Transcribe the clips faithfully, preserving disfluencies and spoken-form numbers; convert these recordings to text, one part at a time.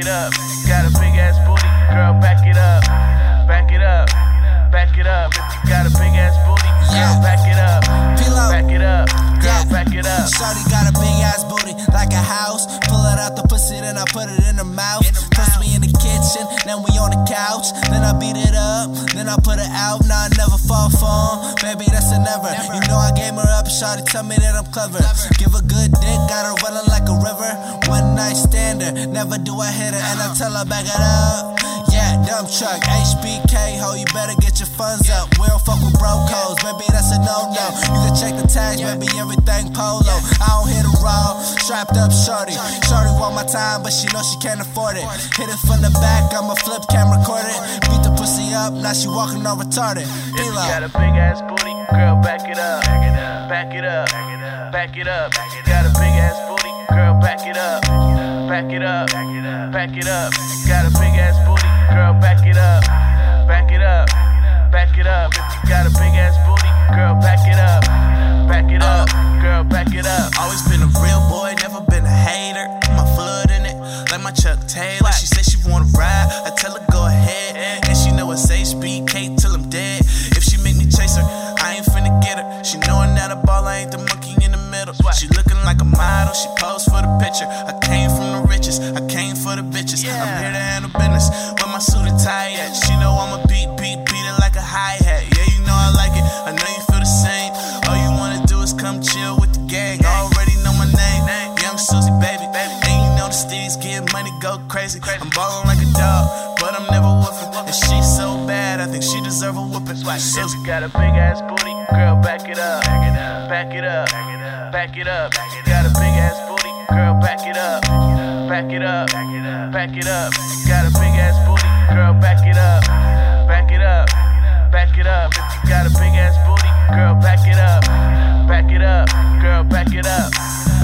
it up. If you got a big ass booty, girl, back it up. Back it up. Back it up. If you got a big ass booty, girl, back it up. Back it up. Girl, back it up. Shorty got a big ass booty like a house. Pull it out the pussy, then I put it in her mouth. First we in the kitchen, then we on the couch. Then I beat it up, then I put it out. Now I never fall for 'em. Baby, that's a never. You know I gave her up, shorty tell me that I'm clever. Give a good dick, got her running like a river. One night stander, never do I hit her, and I tell her back it up. Yeah, dump truck, H B K, ho, you better get your funds up. We don't fuck with bro codes, baby, that's a no-no. You can check the tags, baby, everything polo. I don't hit a raw, strapped up shorty. Shorty want my time, but she know she can't afford it. Hit it from the back, I'ma flip camera record it. Beat the pussy up, now she walking all retarded. If you got a big ass booty, girl, back it up. Back it up. Back it up. If you got a big ass booty, girl, back it up. Back it up. Back it up. If you got a big ass booty, girl, back it up. Back it up. Back it up. If you got a big ass booty, girl, back it up. Back it up. Girl, back it up. Always been a real boy, never been a hater. Put my foot in it, like my Chuck Taylor. She said she wanna ride, I tell her go ahead. And she know it's H B K till I'm dead. If she make me chase her, I ain't finna get her. She knowing that a ball, I ain't the monkey in the middle. She looking like a model, she posed for the picture. I came from the riches, I came for the bitches. I'm here to handle business, with my suit and tie at. She know I'm a beat, beat, beat it like a hi-hat. Yeah, you know I like it, I know you feel the same. All you wanna do is come chill with the gang. I already know my name, Young Susie, baby. And you know the steeds get money, go crazy. I'm ballin' like a dog, but I'm never woofing. And she's so bad, I think she deserve a whooping. If you got a big ass booty, girl, back it up. Back it up. Back it up. If you got a big ass booty, girl, back it up. Back it up. Back it up. If you got a big ass booty, girl, back it up. Back it up. Back it up. If you got a big ass booty, girl, back it up. Back it up. Girl, back it up.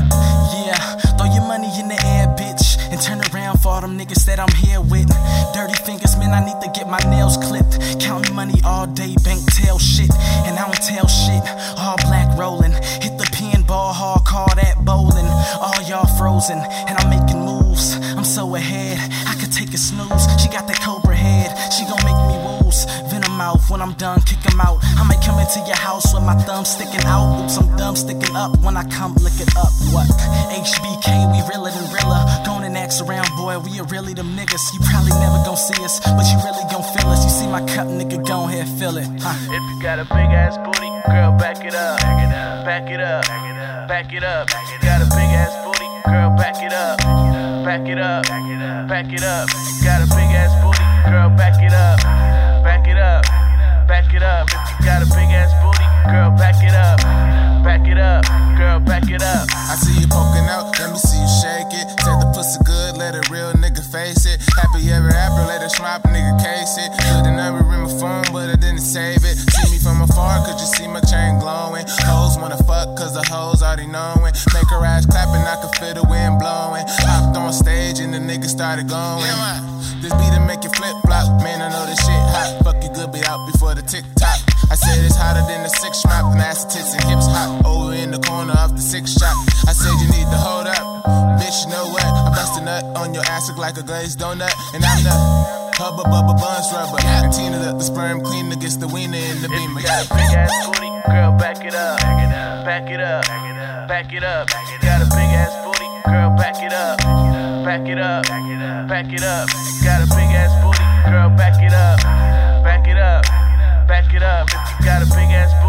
Yeah, throw your money in the air, bitch, and turn around for all them niggas that I'm here with. Dirty fingers, man, I need to get my nails clipped. Counting money all day, bank tell shit, and I don't tell shit. All black rolling, hit the pinball hard, call that bowling. All y'all frozen, and I'm making moves. I'm so ahead, I could take a snooze. She got that cobra head, she gon' make me woos. Venom mouth, when I'm done, kick him out. I might come into your house with my thumb sticking out. Oops, I'm dumb sticking up when I come lick it up. What? H B K, we realer than realer. Going and ask around, boy, we are really them niggas. You probably never gon' see us, but you really gon' feel us. You see my cup, nigga, go ahead, feel it. Huh? If you got a big ass booty, girl, back it up. Back it up. Back it up. If you got a big ass booty, girl, back it up. Back it up. Back it up. If you got a big ass booty, girl, back it up. Back it up. Back it up. If you got a big ass booty, girl, back it up. Back it up. Girl, back it up. I see you poking out, let me see you shake it. Say the pussy good, let a real nigga face it. Happy ever after, let a smop nigga case it. Put the number in my phone, but I didn't save it. See me from afar, could you see my chain glowing? Hoes wanna fuck, cause the hoes already knowing. Make her eyes clapping, I can feel the wind blowing. Hopped on stage and the nigga started going. This beat to make you flip flop, man, I know this shit hot. Fuck you good, be out before the tick tock. I said it's hotter than the six strap, and ass, tits, and hips hot. Over in the corner of the six shot. I said you need to hold up, bitch, you know what? I bust a nut on your ass, look like a glazed donut, and I'm the hubba bubba buns rubber. And Tina the, the sperm clean against the wiener in the beamer. If you got a big ass booty, girl, back it up. Back it up. Back it up. If you got a big ass booty, girl, back it up. Back it up. Back it up. If you got a big ass booty, girl, back it up. Back it up. Back it up. If you got a big ass booty.